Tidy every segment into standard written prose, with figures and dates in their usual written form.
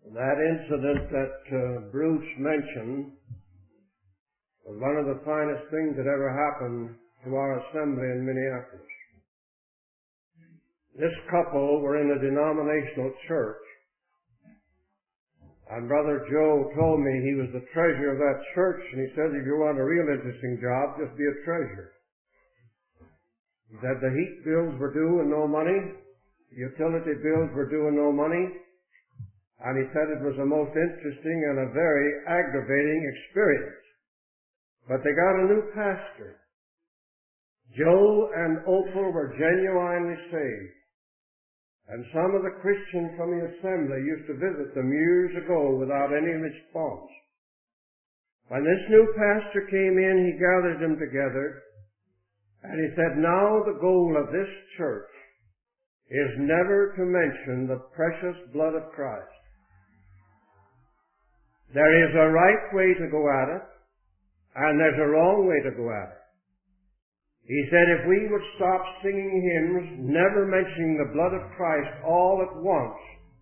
That incident that Bruce mentioned was one of the finest things that ever happened to our assembly in Minneapolis. This couple were in a denominational church, and Brother Joe told me he was the treasurer of that church, and he said, if you want a real interesting job, just be a treasurer. He said the heat bills were due and no money, utility bills were due and no money, and he said it was a most interesting and a very aggravating experience. But they got a new pastor. Joe and Opal were genuinely saved. And some of the Christians from the assembly used to visit them years ago without any response. When this new pastor came in, he gathered them together, and he said, now the goal of this church is never to mention the precious blood of Christ. There is a right way to go at it, and there's a wrong way to go at it. He said if we would stop singing hymns, never mentioning the blood of Christ all at once,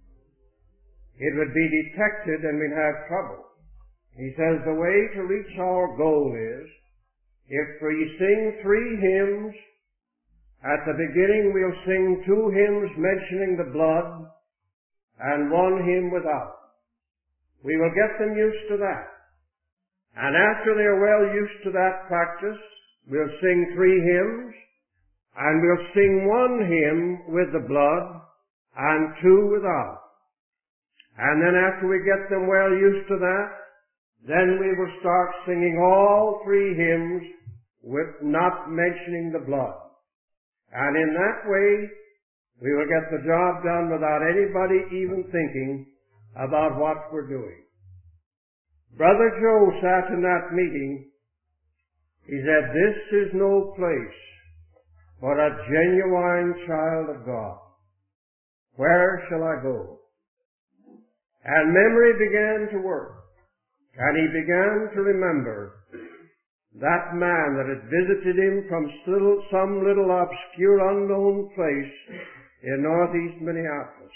it would be detected and we'd have trouble. He says the way to reach our goal is, if we sing 3 hymns, at the beginning we'll sing 2 hymns mentioning the blood and 1 hymn without. We will get them used to that. And after they're well used to that practice, we'll sing 3 hymns, and we'll sing 1 hymn with the blood and 2 without. And then after we get them well used to that, then we will start singing all 3 hymns with not mentioning the blood. And in that way, we will get the job done without anybody even thinking about what we're doing. Brother Joe sat in that meeting. He said, this is no place for a genuine child of God. Where shall I go? And memory began to work. And he began to remember that man that had visited him from some little obscure unknown place in northeast Minneapolis.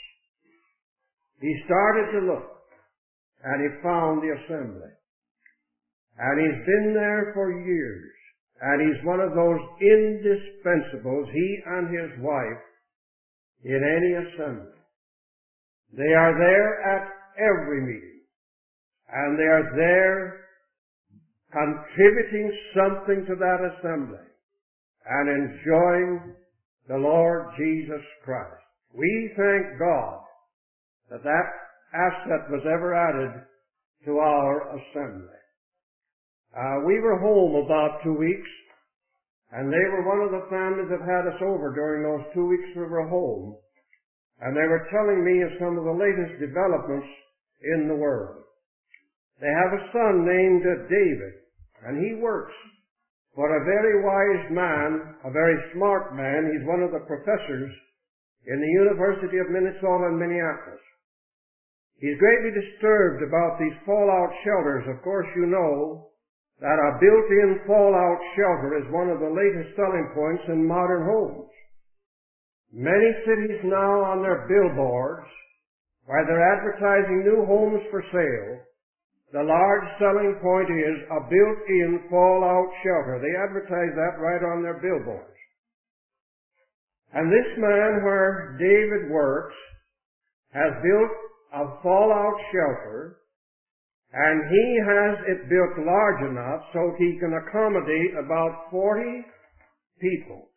He started to look, and he found the assembly. And he's been there for years, and he's one of those indispensables, he and his wife, in any assembly. They are there at every meeting, and they are there contributing something to that assembly and enjoying the Lord Jesus Christ. We thank God that asset was ever added to our assembly. We were home about 2 weeks, and they were one of the families that had us over during those 2 weeks we were home, and they were telling me of some of the latest developments in the world. They have a son named David, and he works for a very wise man, a very smart man. He's one of the professors in the University of Minnesota in Minneapolis. He's greatly disturbed about these fallout shelters. Of course, you know that a built-in fallout shelter is one of the latest selling points in modern homes. Many cities now on their billboards, while they're advertising new homes for sale, the large selling point is a built-in fallout shelter. They advertise that right on their billboards. And this man where David works has built a fallout shelter, and he has it built large enough so he can accommodate about 40 people.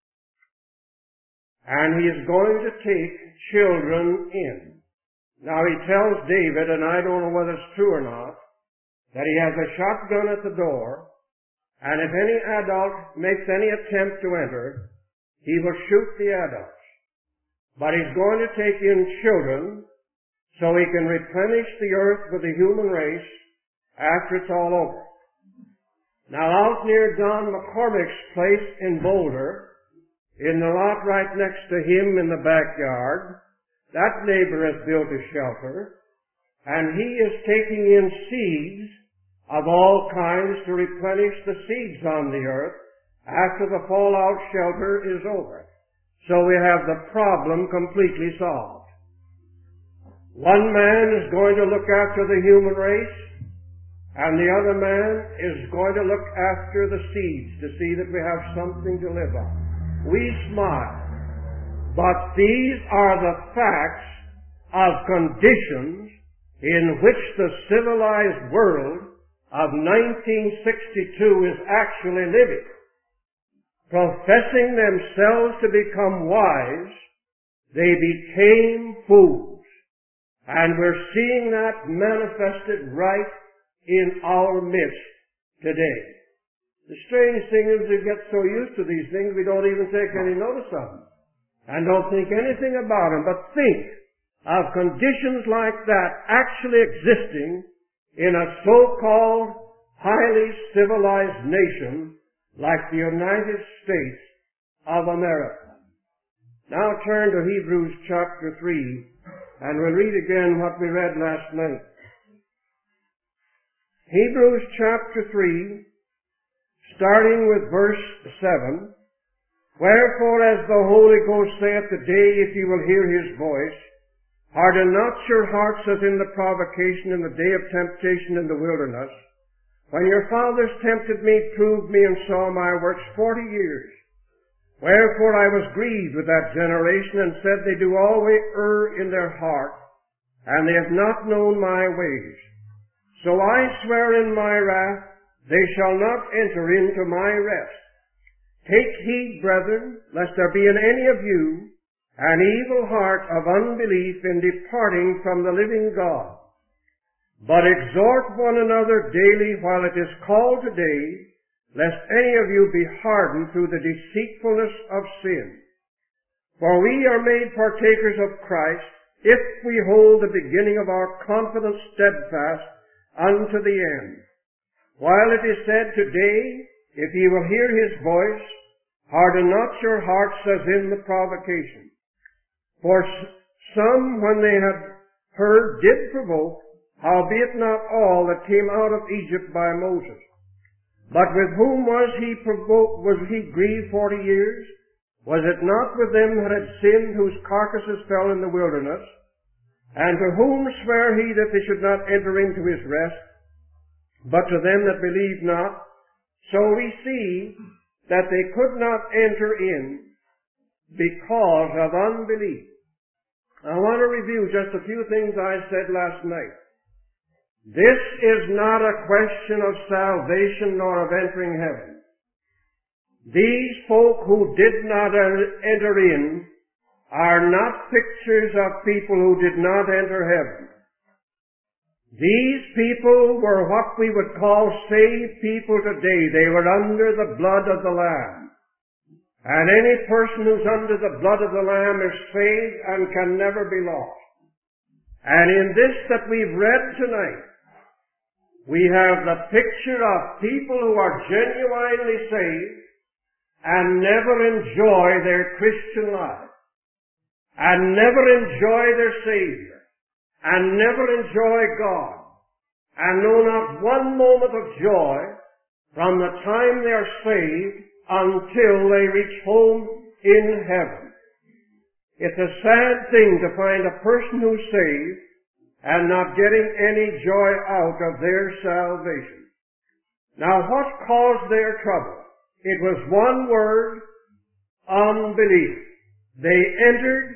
And he is going to take children in. Now he tells David, and I don't know whether it's true or not, that he has a shotgun at the door, and if any adult makes any attempt to enter, he will shoot the adults. But he's going to take in children so he can replenish the earth with the human race after it's all over. Now out near Don McCormick's place in Boulder, in the lot right next to him in the backyard, that neighbor has built a shelter, and he is taking in seeds of all kinds to replenish the seeds on the earth after the fallout shelter is over. So we have the problem completely solved. One man is going to look after the human race, and the other man is going to look after the seeds to see that we have something to live on. We smile, but these are the facts of conditions in which the civilized world of 1962 is actually living. Professing themselves to become wise, they became fools. And we're seeing that manifested right in our midst today. The strange thing is we get so used to these things we don't even take any notice of them. And don't think anything about them, but think of conditions like that actually existing in a so-called highly civilized nation like the United States of America. Now turn to Hebrews chapter 3, and we'll read again what we read last night. Hebrews chapter 3, starting with verse 7. Wherefore, as the Holy Ghost saith, today, if ye will hear his voice, harden not your hearts as in the provocation in the day of temptation in the wilderness, when your fathers tempted me, proved me, and saw my works 40 years. Wherefore I was grieved with that generation, and said, they do always err in their heart, and they have not known my ways. So I swear in my wrath, they shall not enter into my rest. Take heed, brethren, lest there be in any of you an evil heart of unbelief in departing from the living God. But exhort one another daily while it is called today, lest any of you be hardened through the deceitfulness of sin. For we are made partakers of Christ, if we hold the beginning of our confidence steadfast unto the end. While it is said today, if ye will hear his voice, harden not your hearts as in the provocation. For some, when they had heard, did provoke, howbeit not all that came out of Egypt by Moses. But with whom was he provoked? Was he grieved 40 years? Was it not with them that had sinned, whose carcasses fell in the wilderness? And to whom sware he that they should not enter into his rest, but to them that believed not? So we see that they could not enter in because of unbelief. I want to review just a few things I said last night. This is not a question of salvation nor of entering heaven. These folk who did not enter in are not pictures of people who did not enter heaven. These people were what we would call saved people today. They were under the blood of the Lamb. And any person who's under the blood of the Lamb is saved and can never be lost. And in this that we've read tonight, we have the picture of people who are genuinely saved and never enjoy their Christian life, and never enjoy their Savior, and never enjoy God, and know not one moment of joy from the time they are saved until they reach home in heaven. It's a sad thing to find a person who's saved and not getting any joy out of their salvation. Now, what caused their trouble? It was one word: unbelief. They entered,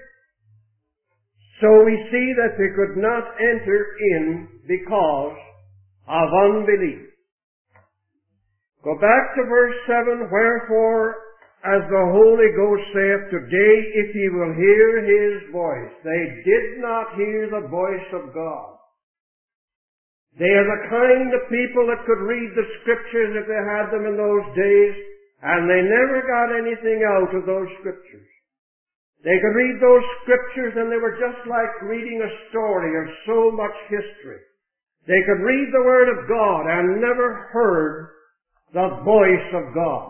so we see that they could not enter in because of unbelief. Go back to verse 7, wherefore, as the Holy Ghost saith, today, if ye will hear his voice. They did not hear the voice of God. They are the kind of people that could read the Scriptures if they had them in those days, and they never got anything out of those Scriptures. They could read those Scriptures and they were just like reading a story of so much history. They could read the Word of God and never heard the voice of God.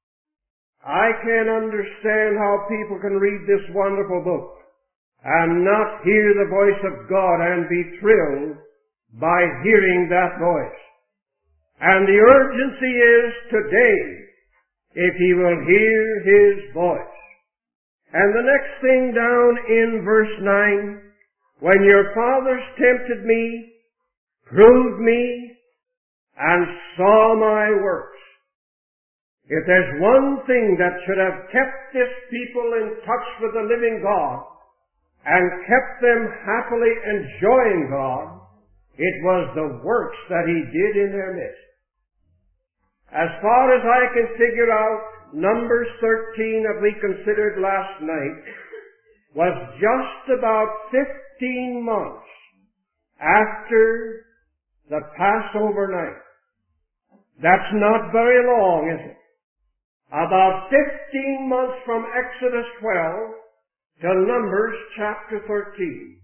I can't understand how people can read this wonderful book and not hear the voice of God and be thrilled by hearing that voice. And the urgency is today, if ye will hear his voice. And the next thing down in verse 9, when your fathers tempted me, proved me, and saw my works. If there's one thing that should have kept this people in touch with the living God and kept them happily enjoying God, it was the works that He did in their midst. As far as I can figure out, Numbers 13 that we considered last night was just about 15 months after the Passover night. That's not very long, is it? About 15 months from Exodus 12 to Numbers chapter 13.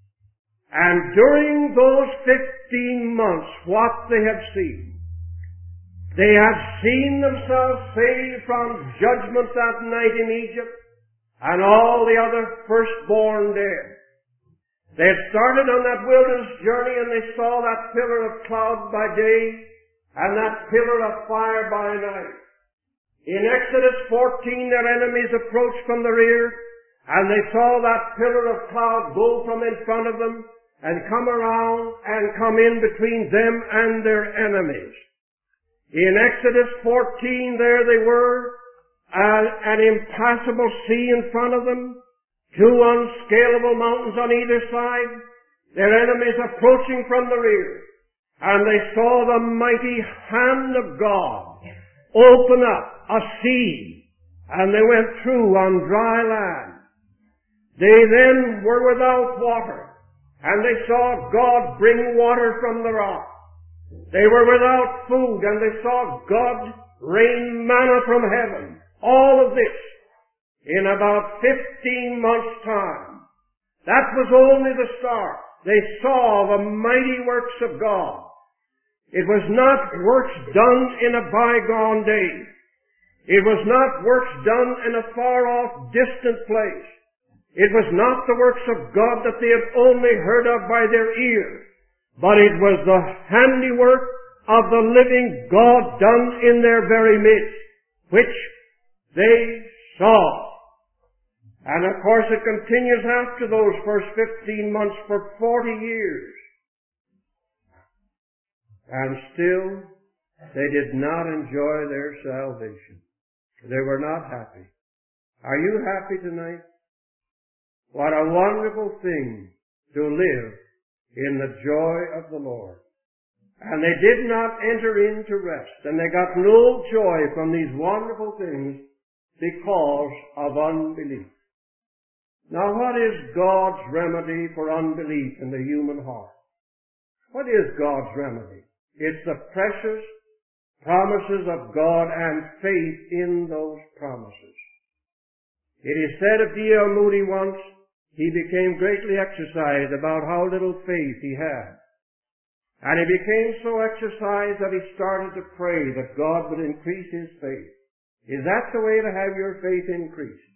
And during those 15 months, what they have seen. They have seen themselves saved from judgment that night in Egypt and all the other firstborn dead. They had started on that wilderness journey and they saw that pillar of cloud by day and that pillar of fire by night. In Exodus 14, their enemies approached from the rear, and they saw that pillar of cloud go from in front of them and come around and come in between them and their enemies. In Exodus 14, there they were, an impassable sea in front of them, two unscalable mountains on either side, their enemies approaching from the rear, and they saw the mighty hand of God open up a sea, and they went through on dry land. They then were without water, and they saw God bring water from the rock. They were without food, and they saw God rain manna from heaven. All of this in about 15 months' time. That was only the start. They saw the mighty works of God. It was not works done in a bygone day. It was not works done in a far-off, distant place. It was not the works of God that they had only heard of by their ear, but it was the handiwork of the living God done in their very midst, which they saw. And of course it continues after those first 15 months for 40 years. And still, they did not enjoy their salvation. They were not happy. Are you happy tonight? What a wonderful thing to live in the joy of the Lord. And they did not enter into rest, and they got no joy from these wonderful things because of unbelief. Now, what is God's remedy for unbelief in the human heart? What is God's remedy? It's the precious promises of God and faith in those promises. It is said of D.L. Moody once, he became greatly exercised about how little faith he had. And he became so exercised that he started to pray that God would increase his faith. Is that the way to have your faith increased?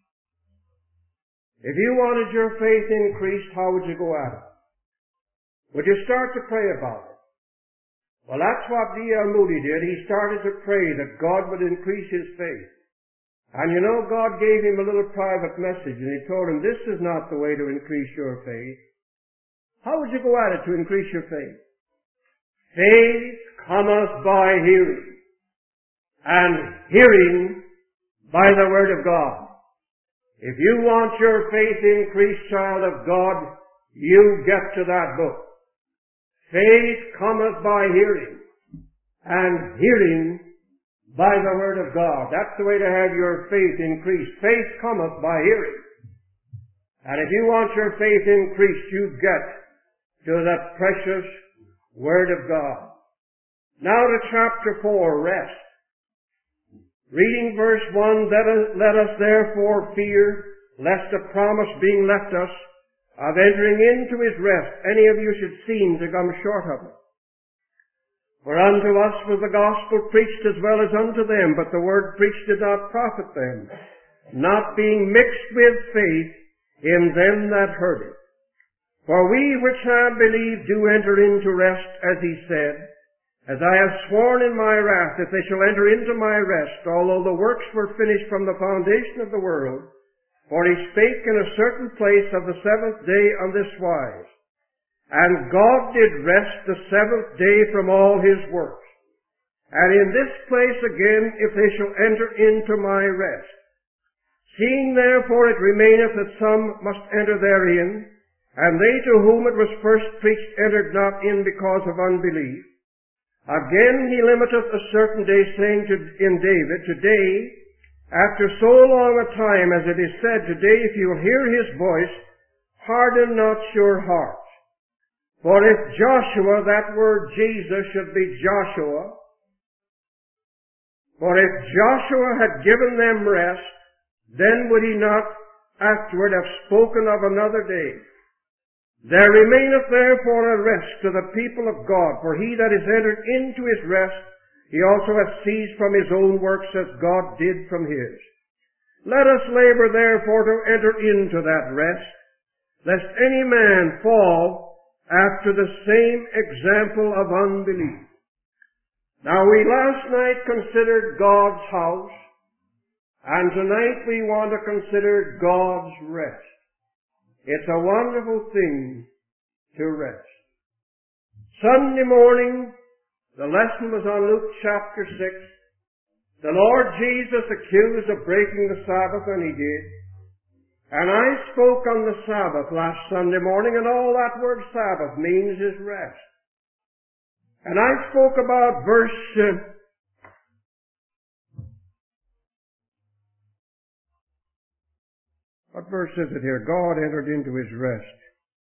If you wanted your faith increased, how would you go at it? Would you start to pray about it? Well, that's what D.L. Moody did. He started to pray that God would increase his faith. And you know, God gave him a little private message, and he told him, this is not the way to increase your faith. How would you go at it to increase your faith? Faith cometh by hearing, and hearing by the Word of God. If you want your faith increased, child of God, you get to that book. Faith cometh by hearing, and hearing by the Word of God. That's the way to have your faith increased. Faith cometh by hearing. And if you want your faith increased, you get to the precious Word of God. Now to chapter 4, rest. Reading verse 1, let us therefore fear, lest a promise being left us, of entering into his rest, any of you should seem to come short of it. For unto us was the gospel preached as well as unto them, but the word preached did not profit them, not being mixed with faith in them that heard it. For we which have believed do enter into rest, as he said, as I have sworn in my wrath, that they shall enter into my rest, although the works were finished from the foundation of the world. For he spake in a certain place of the seventh day on this wise, And God did rest the seventh day from all his works. And in this place again, if they shall enter into my rest. Seeing therefore it remaineth that some must enter therein, and they to whom it was first preached entered not in because of unbelief. Again he limiteth a certain day, saying in David, Today, after so long a time as it is said, Today if you will hear his voice, harden not your hearts. For if Joshua, that word Jesus should be Joshua, for if Joshua had given them rest, then would he not afterward have spoken of another day. There remaineth therefore a rest to the people of God, for he that is entered into his rest, he also hath ceased from his own works as God did from his. Let us labor therefore to enter into that rest, lest any man fall after the same example of unbelief. Now we last night considered God's house, and tonight we want to consider God's rest. It's a wonderful thing to rest. Sunday morning, the lesson was on Luke chapter 6. The Lord Jesus accused of breaking the Sabbath, and he did. And I spoke on the Sabbath last Sunday morning, and all that word Sabbath means is rest. And I spoke about what verse is it here? God entered into his rest.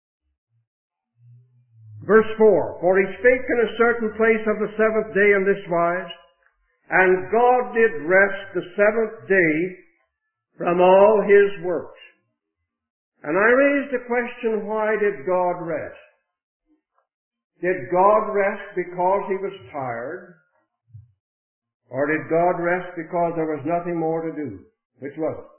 Verse 4, For he spake in a certain place of the seventh day in this wise, and God did rest the seventh day from all his works. And I raised the question, why did God rest? Did God rest because he was tired? Or did God rest because there was nothing more to do? Which was it?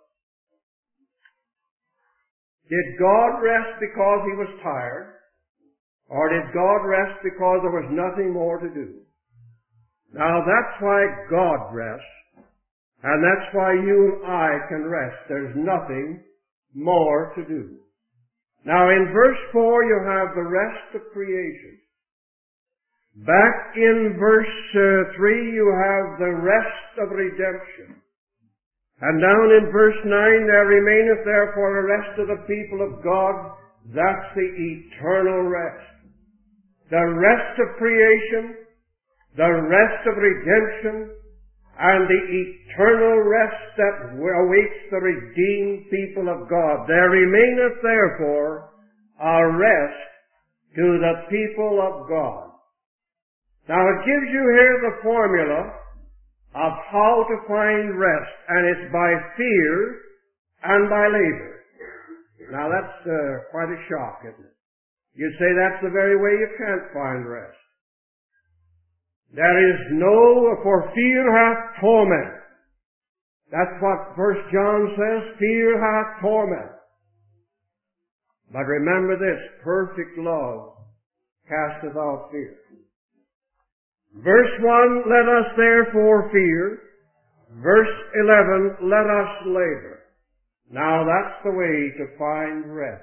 Did God rest because he was tired? Or did God rest because there was nothing more to do? Now that's why God rests, and that's why you and I can rest. There's nothing more to do. Now in verse 4 you have the rest of creation. Back in verse 3 you have the rest of redemption. And down in verse 9 there remaineth therefore a rest of the people of God. That's the eternal rest. The rest of creation, the rest of redemption, and the eternal rest that awaits the redeemed people of God. There remaineth therefore a rest to the people of God. Now it gives you here the formula of how to find rest, and it's by fear and by labor. Now that's quite a shock, isn't it? You'd say that's the very way you can't find rest. There is no, for fear hath torment. That's what 1 John says, fear hath torment. But remember this, perfect love casteth out fear. Verse 1, let us therefore fear. Verse 11, let us labor. Now that's the way to find rest.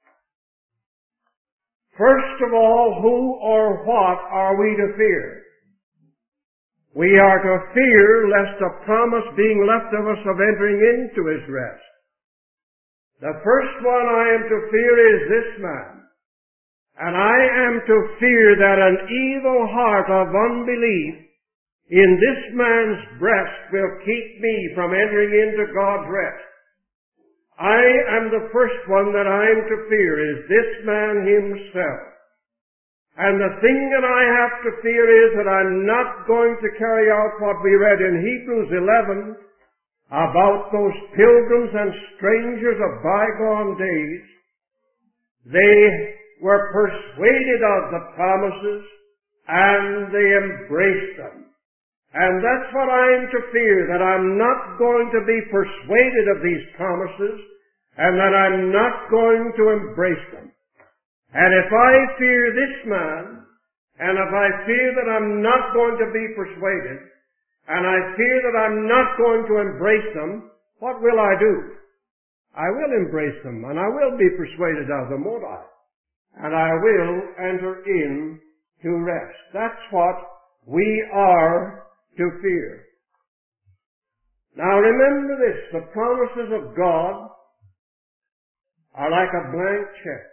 First of all, who or what are we to fear? We are to fear lest a promise being left of us of entering into his rest. The first one I am to fear is this man. And I am to fear that an evil heart of unbelief in this man's breast will keep me from entering into God's rest. I am the first one that I am to fear is this man himself. And the thing that I have to fear is that I'm not going to carry out what we read in Hebrews 11 about those pilgrims and strangers of bygone days. They were persuaded of the promises and they embraced them. And that's what I'm to fear, that I'm not going to be persuaded of these promises and that I'm not going to embrace them. And if I fear this man, and if I fear that I'm not going to be persuaded, and I fear that I'm not going to embrace them, what will I do? I will embrace them, and I will be persuaded of them, won't I? and I will enter in to rest. That's what we are to fear. Now remember this, the promises of God are like a blank check.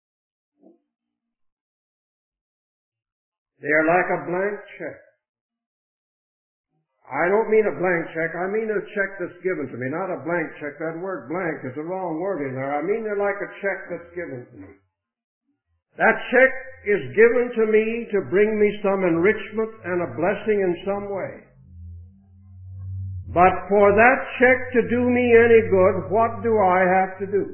They are like a blank check. I don't mean a blank check, I mean a check that's given to me, not a blank check. That word blank is the wrong word in there. I mean they're like a check that's given to me. That check is given to me to bring me some enrichment and a blessing in some way. But for that check to do me any good, what do I have to do?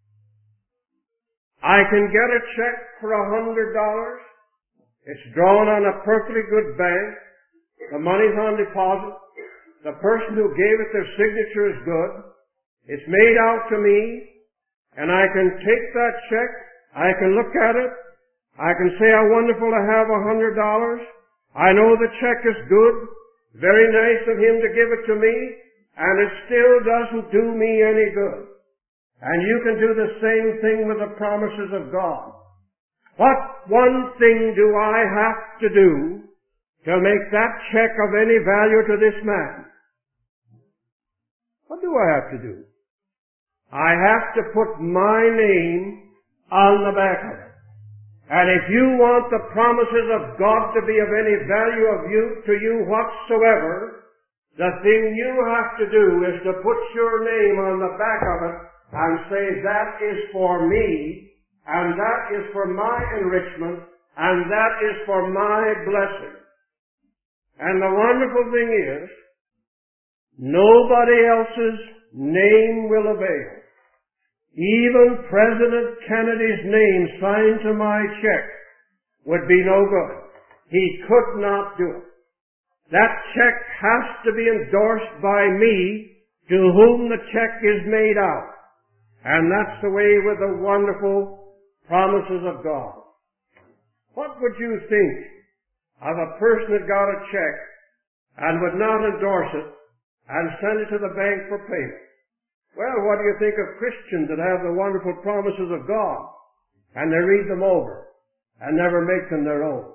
I can get a check for $100. It's drawn on a perfectly good bank. The money's on deposit. The person who gave it, their signature is good. It's made out to me, and I can take that check. I can look at it. I can say how wonderful to have $100. I know the check is good. Very nice of him to give it to me, and it still doesn't do me any good. And you can do the same thing with the promises of God. What one thing do I have to do to make that check of any value to this man? What do I have to do? I have to put my name on the back of it. And if you want the promises of God to be of any value to you whatsoever, the thing you have to do is to put your name on the back of it and say, that is for me, and that is for my enrichment, and that is for my blessing. And the wonderful thing is, nobody else's name will avail. Even President Kennedy's name signed to my check would be no good. He could not do it. That check has to be endorsed by me to whom the check is made out. And that's the way with the wonderful promises of God. What would you think of a person that got a check and would not endorse it and send it to the bank for payment? Well, what do you think of Christians that have the wonderful promises of God and they read them over and never make them their own?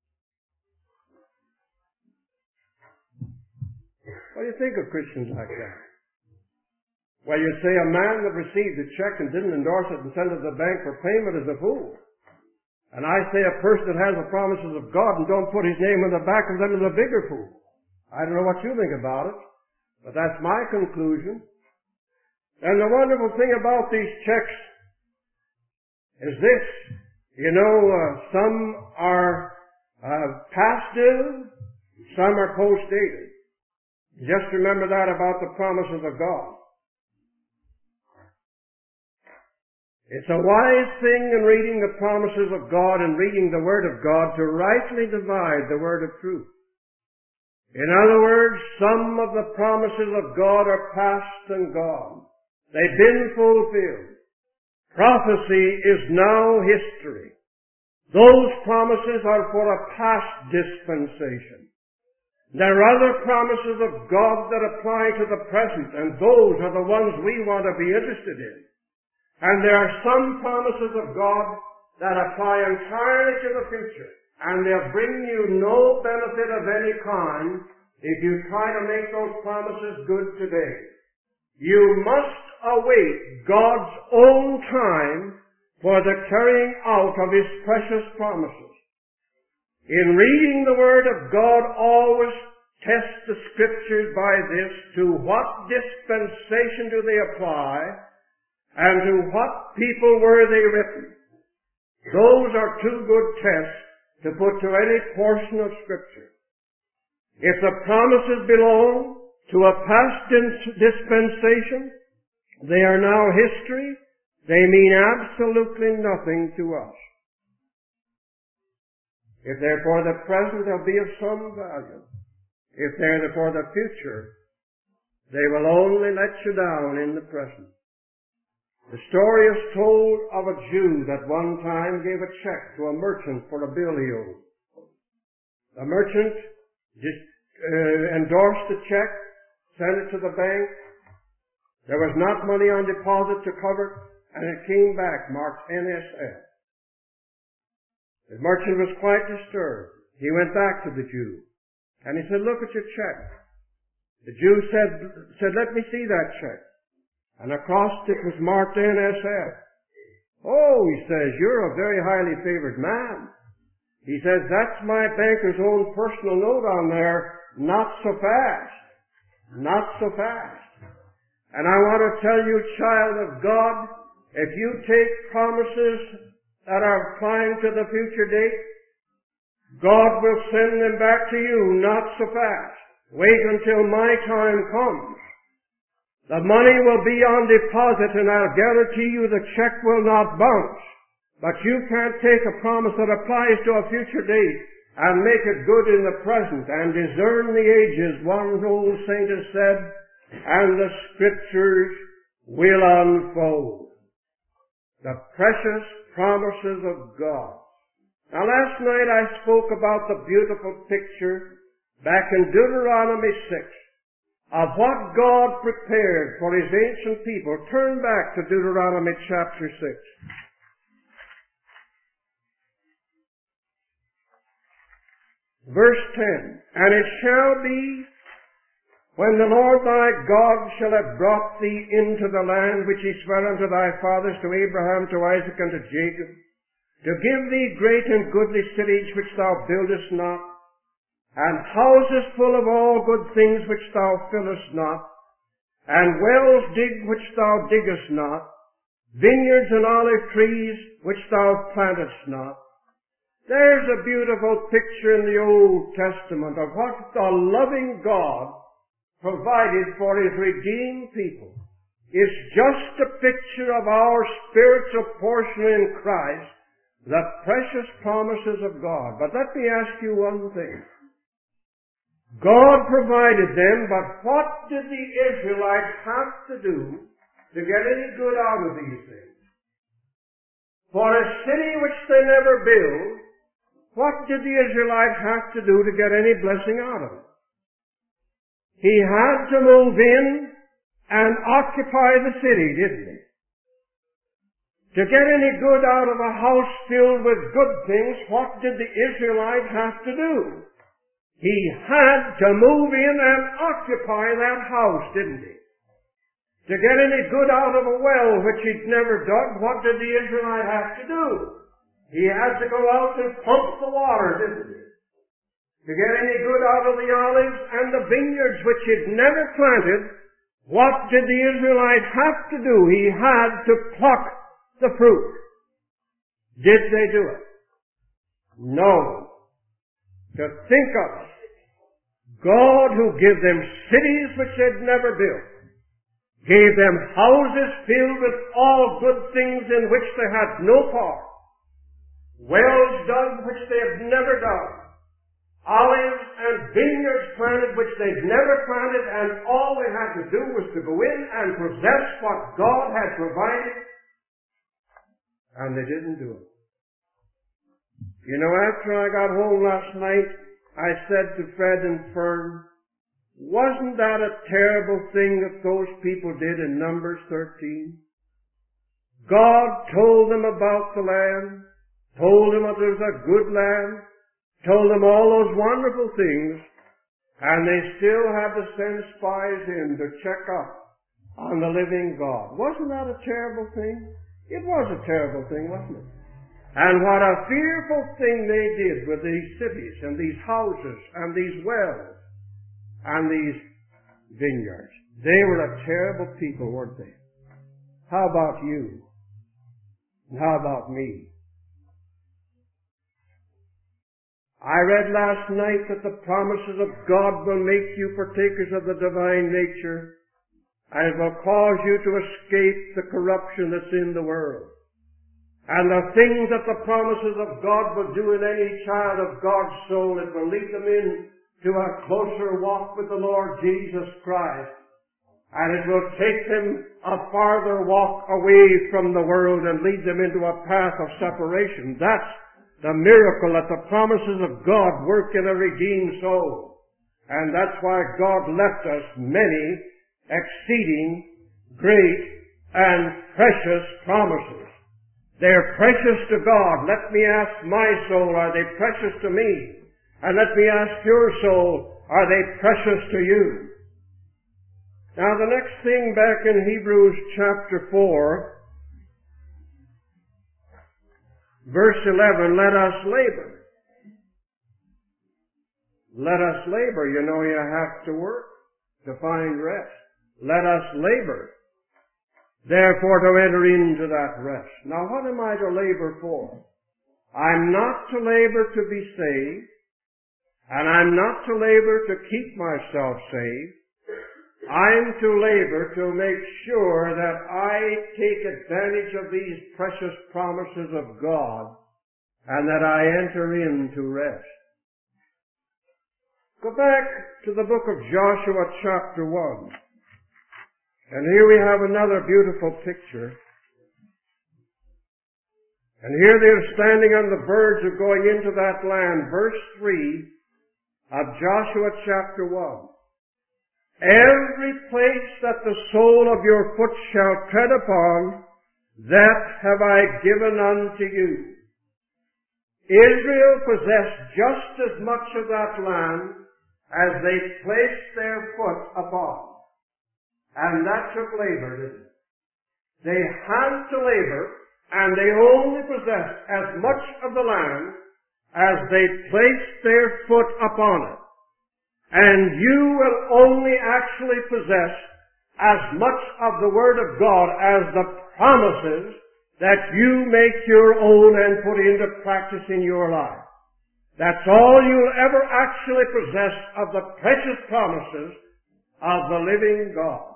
What do you think of Christians like that? Well, you say a man that received a check and didn't endorse it and send it to the bank for payment is a fool. And I say a person that has the promises of God and don't put his name on the back of them is a bigger fool. I don't know what you think about it, but that's my conclusion. And the wonderful thing about these checks is this. You know, some are past due, some are post-dated. Just remember that about the promises of God. It's a wise thing in reading the promises of God and reading the Word of God to rightly divide the Word of truth. In other words, some of the promises of God are past and gone. They've been fulfilled. Prophecy is now history. Those promises are for a past dispensation. There are other promises of God that apply to the present, and those are the ones we want to be interested in. And there are some promises of God that apply entirely to the future, and they'll bring you no benefit of any kind if you try to make those promises good today. You must await God's own time for the carrying out of His precious promises. In reading the Word of God, always test the Scriptures by this: to what dispensation do they apply, and to what people were they written? Those are two good tests to put to any portion of Scripture. If the promises belong to a past dispensation, they are now history. They mean absolutely nothing to us. If they're for the present, they'll be of some value. If they're for the future, they will only let you down in the present. The story is told of a Jew that one time gave a check to a merchant for a bill he owed. The merchant endorsed the check, sent it to the bank. There was not money on deposit to cover it, and it came back marked NSF. The merchant was quite disturbed. He went back to the Jew, and he said, look at your check. The Jew said, let me see that check. And across it was marked NSF. Oh, he says, you're a very highly favored man. He says, that's my banker's own personal note on there. Not so fast. Not so fast. And I want to tell you, child of God, if you take promises that are applying to the future date, God will send them back to you not so fast. Wait until my time comes. The money will be on deposit, and I'll guarantee you the check will not bounce. But you can't take a promise that applies to a future date and make it good in the present and discern the ages. One old saint has said, and the Scriptures will unfold. The precious promises of God. Now last night I spoke about the beautiful picture back in Deuteronomy 6 of what God prepared for His ancient people. Turn back to Deuteronomy chapter 6. Verse 10, and it shall be, when the Lord thy God shall have brought thee into the land which he sware unto thy fathers, to Abraham, to Isaac, and to Jacob, to give thee great and goodly cities which thou buildest not, and houses full of all good things which thou fillest not, and wells dig which thou diggest not, vineyards and olive trees which thou plantest not. There's a beautiful picture in the Old Testament of what the loving God provided for His redeemed people. It's just a picture of our spiritual portion in Christ, the precious promises of God. But let me ask you one thing. God provided them, but what did the Israelites have to do to get any good out of these things? For a city which they never built, what did the Israelites have to do to get any blessing out of it? He had to move in and occupy the city, didn't he? To get any good out of a house filled with good things, what did the Israelite have to do? He had to move in and occupy that house, didn't he? To get any good out of a well which he'd never dug, what did the Israelite have to do? He had to go out and pump the water, didn't he? To get any good out of the olives and the vineyards which he'd never planted, what did the Israelite have to do? He had to pluck the fruit. Did they do it? No. To think of it. God, who gave them cities which they'd never built, gave them houses filled with all good things in which they had no part, wells dug which they had never dug, olives and vineyards planted which they'd never planted, and all they had to do was to go in and possess what God had provided, and they didn't do it. You know, after I got home last night, I said to Fred and Fern, wasn't that a terrible thing that those people did in Numbers 13? God told them about the land, told them that it was a good land, told them all those wonderful things, and they still had to send spies in to check up on the living God. Wasn't that a terrible thing? It was a terrible thing, wasn't it? And what a fearful thing they did with these cities and these houses and these wells and these vineyards. They were a terrible people, weren't they? How about you? And how about me? I read last night that the promises of God will make you partakers of the divine nature, and it will cause you to escape the corruption that's in the world. And the things that the promises of God will do in any child of God's soul, it will lead them in to a closer walk with the Lord Jesus Christ. And it will take them a farther walk away from the world and lead them into a path of separation. That's the miracle that the promises of God work in a redeemed soul. And that's why God left us many exceeding great and precious promises. They're precious to God. Let me ask my soul, are they precious to me? And let me ask your soul, are they precious to you? Now the next thing back in Hebrews chapter 4, verse 11, let us labor. Let us labor. You know, you have to work to find rest. Let us labor, therefore, to enter into that rest. Now, what am I to labor for? I'm not to labor to be saved, and I'm not to labor to keep myself saved. I'm to labor to make sure that I take advantage of these precious promises of God, and that I enter into rest. Go back to the book of Joshua chapter 1. And here we have another beautiful picture. And here they're standing on the verge of going into that land. Verse 3 of Joshua chapter 1. Every place that the sole of your foot shall tread upon, that have I given unto you. Israel possessed just as much of that land as they placed their foot upon. And that took labor, didn't it? They had to labor, and they only possessed as much of the land as they placed their foot upon it. And you will only actually possess as much of the Word of God as the promises that you make your own and put into practice in your life. That's all you'll ever actually possess of the precious promises of the living God.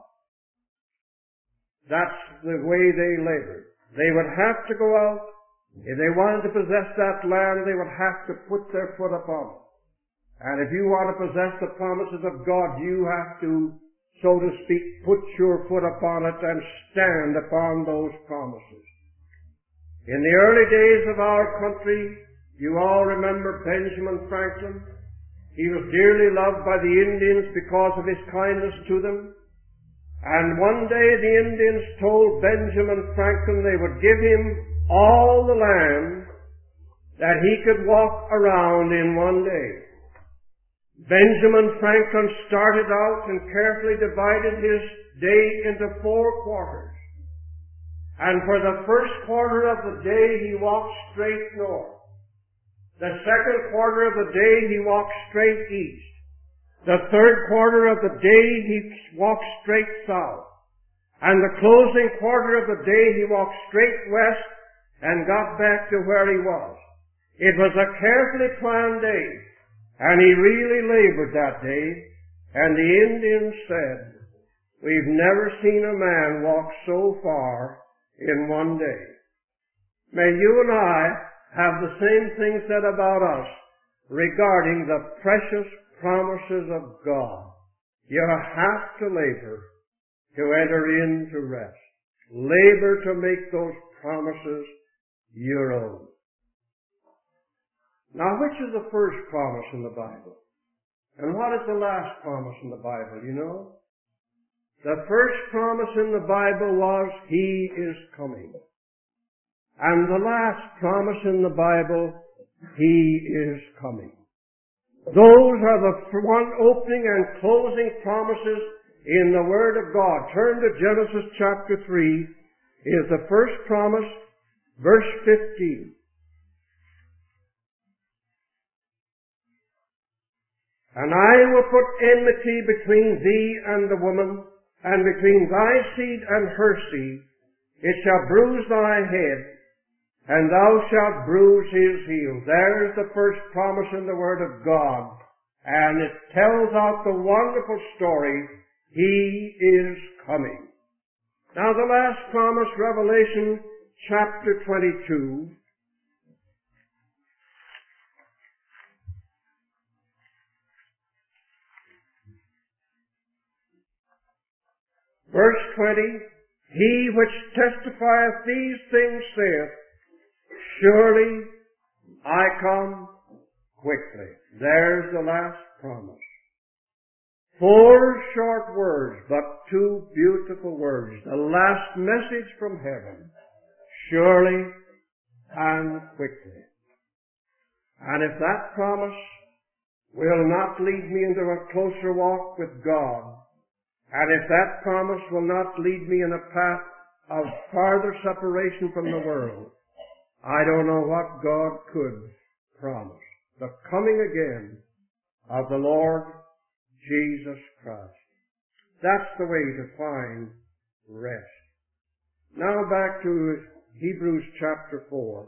That's the way they labored. They would have to go out. If they wanted to possess that land, they would have to put their foot upon it. And if you want to possess the promises of God, you have to, so to speak, put your foot upon it and stand upon those promises. In the early days of our country, you all remember Benjamin Franklin. He was dearly loved by the Indians because of his kindness to them. And one day the Indians told Benjamin Franklin they would give him all the land that he could walk around in one day. Benjamin Franklin started out and carefully divided his day into 4 quarters. And for the first quarter of the day he walked straight north. The second quarter of the day he walked straight east. The third quarter of the day he walked straight south. And the closing quarter of the day he walked straight west and got back to where he was. It was a carefully planned day, and he really labored that day. And the Indians said, we've never seen a man walk so far in one day. May you and I have the same thing said about us regarding the precious promises of God. You have to labor to enter into rest. Labor to make those promises your own. Now, which is the first promise in the Bible? And what is the last promise in the Bible, you know? The first promise in the Bible was, He is coming. And the last promise in the Bible, He is coming. Those are the one opening and closing promises in the Word of God. Turn to Genesis chapter 3, is the first promise, verse 15. And I will put enmity between thee and the woman, and between thy seed and her seed. It shall bruise thy head, and thou shalt bruise his heel. There's the first promise in the Word of God. And it tells out the wonderful story, He is coming. Now the last promise, Revelation chapter 22. Verse 20, He which testifieth these things saith, Surely I come quickly. There's the last promise. 4 short words, but 2 beautiful words. The last message from heaven. Surely and quickly. And if that promise will not lead me into a closer walk with God, and if that promise will not lead me in a path of farther separation from the world, I don't know what God could promise. The coming again of the Lord Jesus Christ. That's the way to find rest. Now back to Hebrews chapter 4.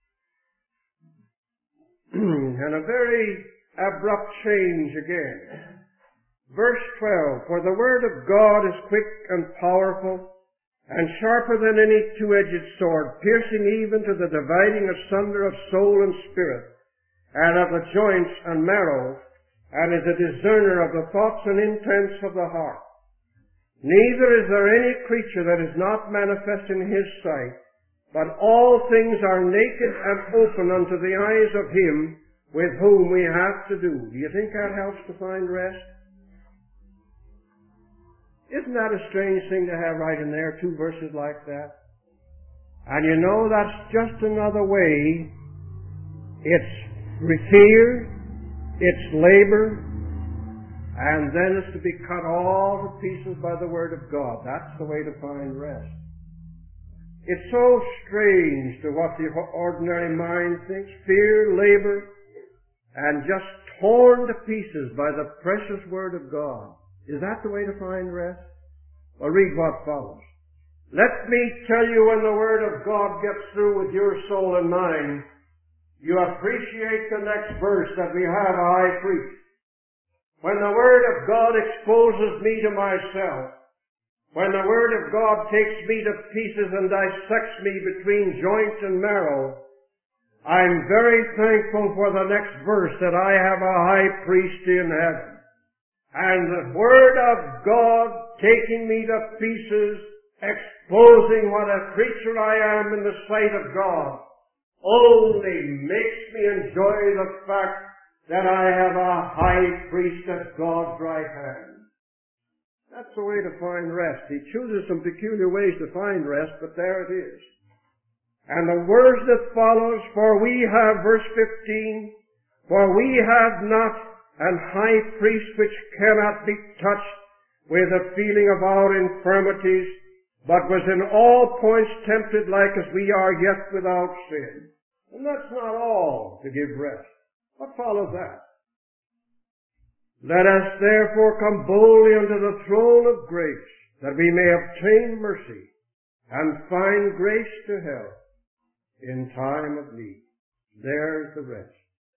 And a very abrupt change again. Verse 12, for the word of God is quick and powerful, and sharper than any two-edged sword, piercing even to the dividing asunder of soul and spirit, and of the joints and marrow, and is a discerner of the thoughts and intents of the heart. Neither is there any creature that is not manifest in his sight, but all things are naked and open unto the eyes of him with whom we have to do. Do you think that helps to find rest? Isn't that a strange thing to have right in there, two verses like that? And you know, that's just another way. It's fear, it's labor, and then it's to be cut all to pieces by the Word of God. That's the way to find rest. It's so strange to what the ordinary mind thinks. Fear, labor, and just torn to pieces by the precious Word of God. Is that the way to find rest? Well, read what follows. Let me tell you, when the Word of God gets through with your soul and mind, you appreciate the next verse that we have a high priest. When the Word of God exposes me to myself, when the Word of God takes me to pieces and dissects me between joint and marrow, I'm very thankful for the next verse that I have a high priest in heaven. And the Word of God taking me to pieces, exposing what a creature I am in the sight of God, only makes me enjoy the fact that I have a high priest at God's right hand. That's the way to find rest. He chooses some peculiar ways to find rest, but there it is. And the words that follows, for we have, verse 15, for we have not an high priest which cannot be touched with the feeling of our infirmities, but was in all points tempted like as we are, yet without sin. And that's not all to give rest. What follows that? Let us therefore come boldly unto the throne of grace, that we may obtain mercy and find grace to help in time of need. There's the rest.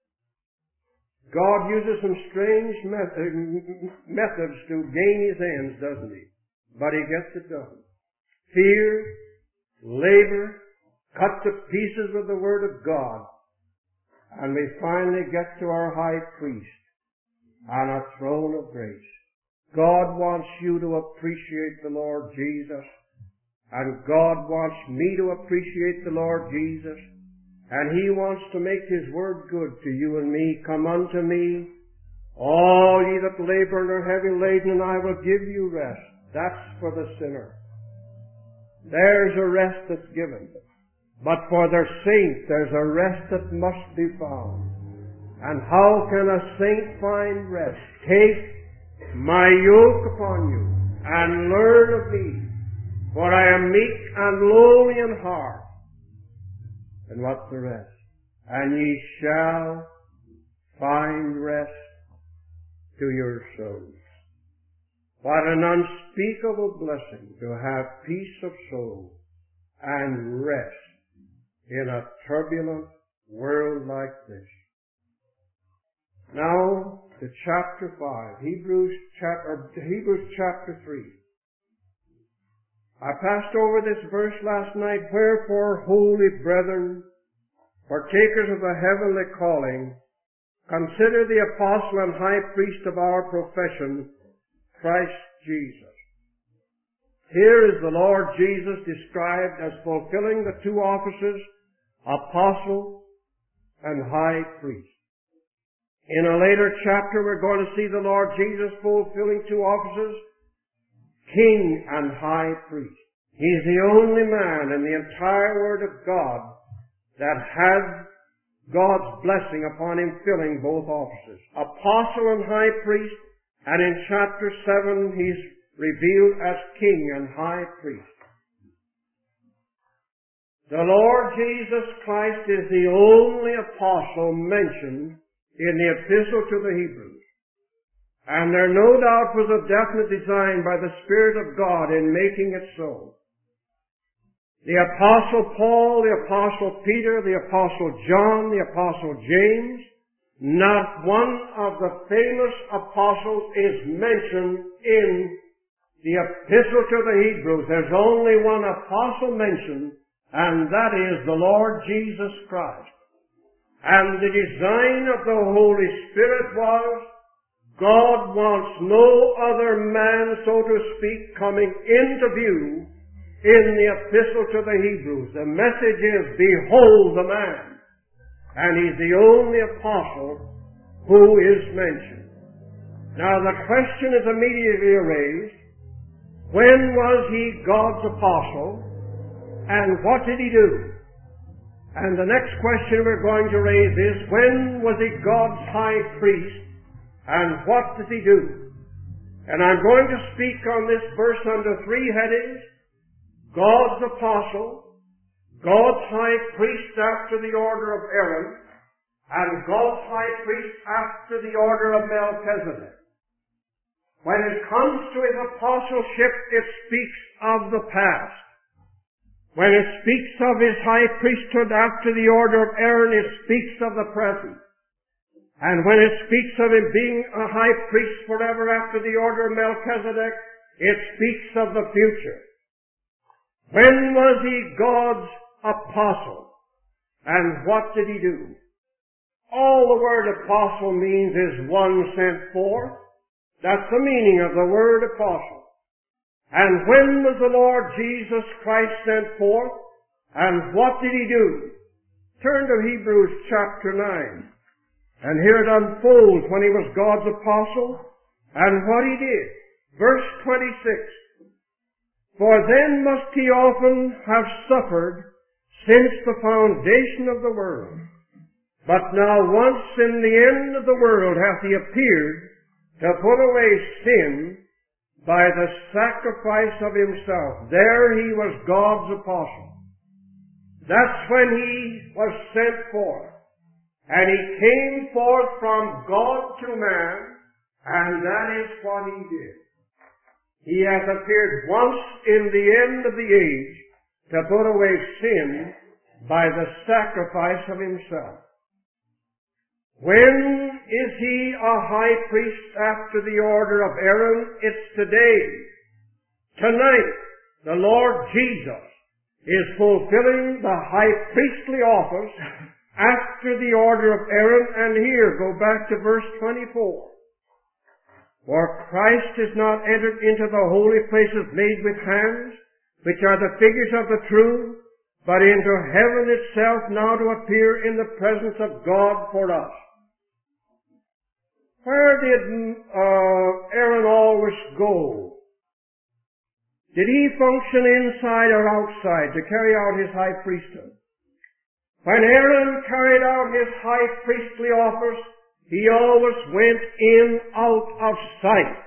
God uses some strange methods to gain his ends, doesn't he? But he gets it done. Fear, labor, cut to pieces with the Word of God, and we finally get to our high priest and a throne of grace. God wants you to appreciate the Lord Jesus, and God wants me to appreciate the Lord Jesus, and he wants to make his word good to you and me. Come unto me, all ye that labor and are heavy laden, and I will give you rest. That's for the sinner. There's a rest that's given. But for the saint, there's a rest that must be found. And how can a saint find rest? Take my yoke upon you and learn of me, for I am meek and lowly in heart. And what's the rest? And ye shall find rest to your souls. What an unspeakable blessing to have peace of soul and rest in a turbulent world like this. Now to chapter 5, Hebrews chapter 3. I passed over this verse last night. Wherefore, holy brethren, partakers of the heavenly calling, consider the apostle and high priest of our profession, Christ Jesus. Here is the Lord Jesus described as fulfilling the two offices, apostle and high priest. In a later chapter, we're going to see the Lord Jesus fulfilling two offices, king and high priest. He's the only man in the entire Word of God that had God's blessing upon him filling both offices, apostle and high priest, and in chapter 7 he's revealed as king and high priest. The Lord Jesus Christ is the only apostle mentioned in the epistle to the Hebrews. And there no doubt was a definite design by the Spirit of God in making it so. The Apostle Paul, the Apostle Peter, the Apostle John, the Apostle James, not one of the famous apostles is mentioned in the epistle to the Hebrews. There's only one apostle mentioned, and that is the Lord Jesus Christ. And the design of the Holy Spirit was, God wants no other man, so to speak, coming into view in the epistle to the Hebrews. The message is, behold the man. And he's the only apostle who is mentioned. Now the question is immediately raised, when was he God's apostle? And what did he do? And the next question we're going to raise is, when was he God's high priest? And what did he do? And I'm going to speak on this verse under three headings: God's apostle, God's high priest after the order of Aaron, and God's high priest after the order of Melchizedek. When it comes to his apostleship, it speaks of the past. When it speaks of his high priesthood after the order of Aaron, it speaks of the present. And when it speaks of him being a high priest forever after the order of Melchizedek, it speaks of the future. When was he God's apostle? And what did he do? All the word apostle means is one sent forth. That's the meaning of the word apostle. And when was the Lord Jesus Christ sent forth? And what did he do? Turn to Hebrews chapter 9. And here it unfolds when he was God's apostle and what he did. Verse 26. For then must he often have suffered since the foundation of the world. But now once in the end of the world hath he appeared to put away sin by the sacrifice of himself. There he was God's apostle. That's when he was sent forth. And he came forth from God to man, and that is what he did. He hath appeared once in the end of the age to put away sin by the sacrifice of himself. When is he a high priest after the order of Aaron? It's today. Tonight, the Lord Jesus is fulfilling the high priestly office after the order of Aaron. And here, go back to verse 24. For Christ is not entered into the holy places made with hands, which are the figures of the true, but into heaven itself, now to appear in the presence of God for us. Where did Aaron always go? Did he function inside or outside to carry out his high priesthood? When Aaron carried out his high priestly office, he always went in out of sight.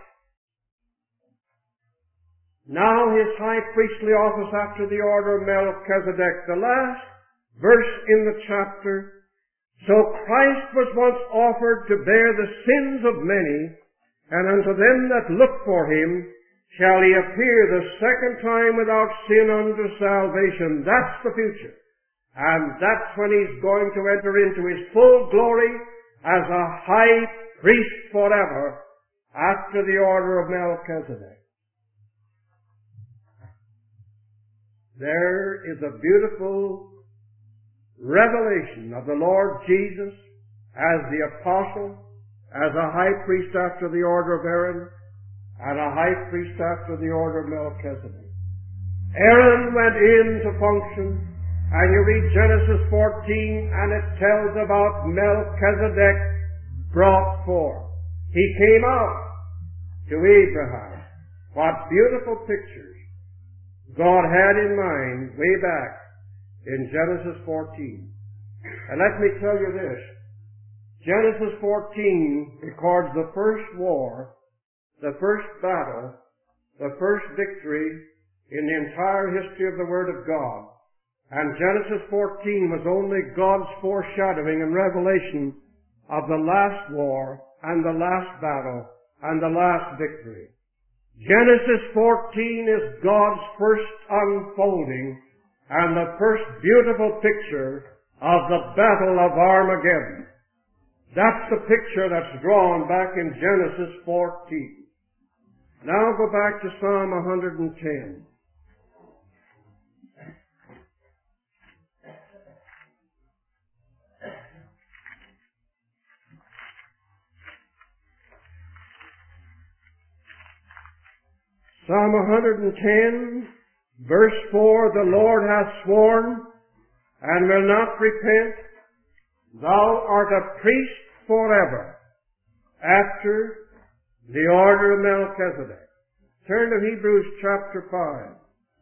Now his high priestly office after the order of Melchizedek, the last verse in the chapter. So Christ was once offered to bear the sins of many, and unto them that look for him shall he appear the second time without sin unto salvation. That's the future. And that's when he's going to enter into his full glory as a high priest forever after the order of Melchizedek. There is a beautiful revelation of the Lord Jesus as the apostle, as a high priest after the order of Aaron, and a high priest after the order of Melchizedek. Aaron went into function, and you read Genesis 14, and it tells about Melchizedek brought forth. He came out to Abraham. What beautiful pictures God had in mind way back in Genesis 14. And let me tell you this. Genesis 14 records the first war, the first battle, the first victory in the entire history of the Word of God. And Genesis 14 was only God's foreshadowing and revelation of the last war and the last battle and the last victory. Genesis 14 is God's first unfolding and the first beautiful picture of the Battle of Armageddon. That's the picture that's drawn back in Genesis 14. Now go back to Psalm 110. Psalm 110, verse 4, the Lord hath sworn and will not repent. Thou art a priest forever, after the order of Melchizedek. Turn to Hebrews chapter 5.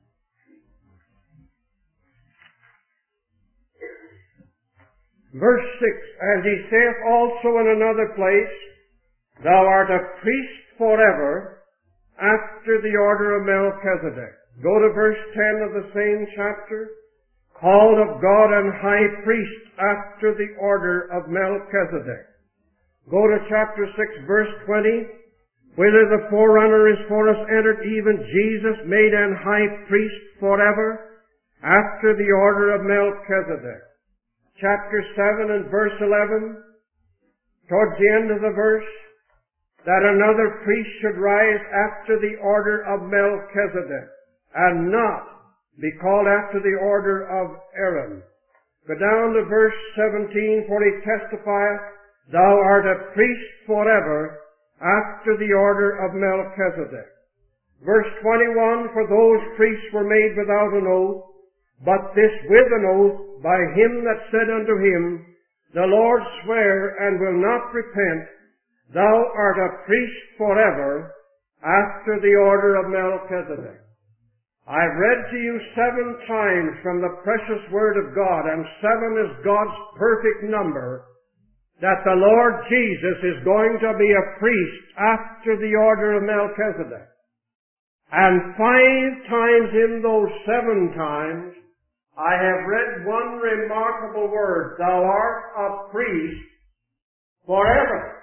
Verse 6, and he saith also in another place, Thou art a priest forever, after the order of Melchizedek. Go to verse 10 of the same chapter. Called of God and high priest after the order of Melchizedek. Go to chapter 6, verse 20. Whither the forerunner is for us entered, even Jesus made an high priest forever, after the order of Melchizedek. Chapter 7 and verse 11, towards the end of the verse, that another priest should rise after the order of Melchizedek, and not be called after the order of Aaron. Go down to verse 17, for he testifieth, Thou art a priest forever, after the order of Melchizedek. Verse 21, for those priests were made without an oath, but this with an oath by him that said unto him, The Lord sware and will not repent, Thou art a priest forever, after the order of Melchizedek. I've read to you 7 times from the precious Word of God, and 7 is God's perfect number, that the Lord Jesus is going to be a priest after the order of Melchizedek. And 5 times in those 7 times, I have read one remarkable word, Thou art a priest forever.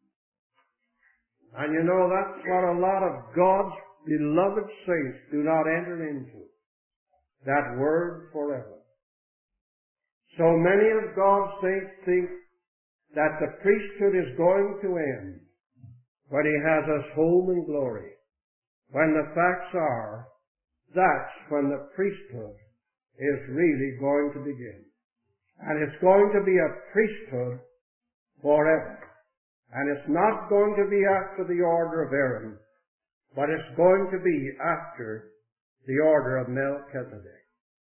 And you know, that's what a lot of God's beloved saints do not enter into. That word forever. So many of God's saints think that the priesthood is going to end when He has us home in glory. When the facts are, that's when the priesthood is really going to begin. And it's going to be a priesthood forever. And it's not going to be after the order of Aaron, but it's going to be after the order of Melchizedek.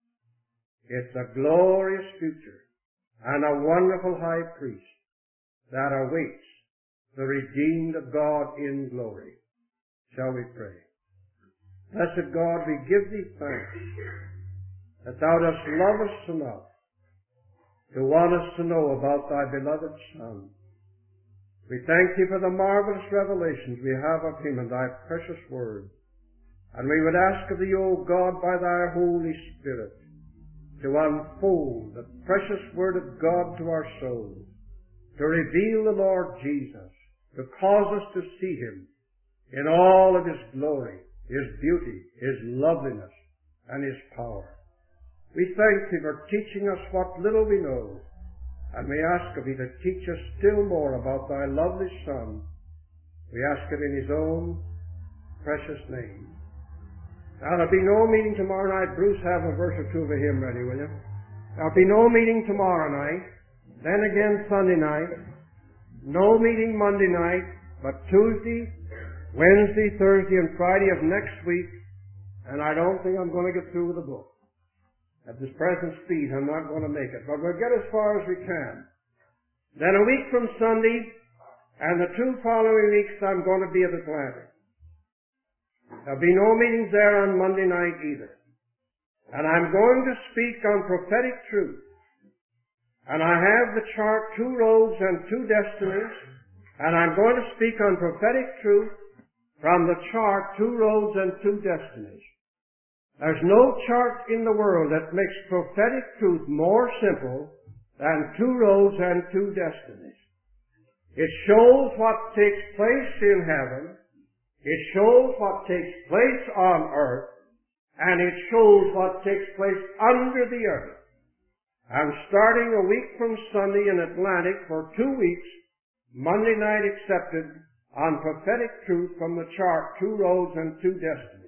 It's a glorious future and a wonderful high priest that awaits the redeemed of God in glory. Shall we pray? Blessed God, we give Thee thanks that Thou dost love us enough to want us to know about Thy beloved Son. We thank Thee for the marvelous revelations we have of Him in Thy precious Word. And we would ask of Thee, O God, by Thy Holy Spirit, to unfold the precious Word of God to our souls, to reveal the Lord Jesus, to cause us to see Him in all of His glory, His beauty, His loveliness, and His power. We thank Thee for teaching us what little we know, and we ask of Thee to teach us still more about Thy lovely Son. We ask it in His own precious name. Now, there'll be no meeting tomorrow night. Bruce, have a verse or 2 of a hymn ready, will you? There'll be no meeting tomorrow night. Then again Sunday night. No meeting Monday night, but Tuesday, Wednesday, Thursday, and Friday of next week. And I don't think I'm going to get through with the book. At this present speed, I'm not going to make it. But we'll get as far as we can. Then a week from Sunday, and the 2 following weeks, I'm going to be at Atlantic. There'll be no meetings there on Monday night either. And I'm going to speak on prophetic truth. And I have the chart Two Roads and Two Destinies, and I'm going to speak on prophetic truth from the chart Two Roads and Two Destinies. There's no chart in the world that makes prophetic truth more simple than Two Roads and Two Destinies. It shows what takes place in heaven, it shows what takes place on earth, and it shows what takes place under the earth. I'm starting a week from Sunday in Atlantic for 2 weeks, Monday night accepted, on prophetic truth from the chart Two Roads and Two Destinies.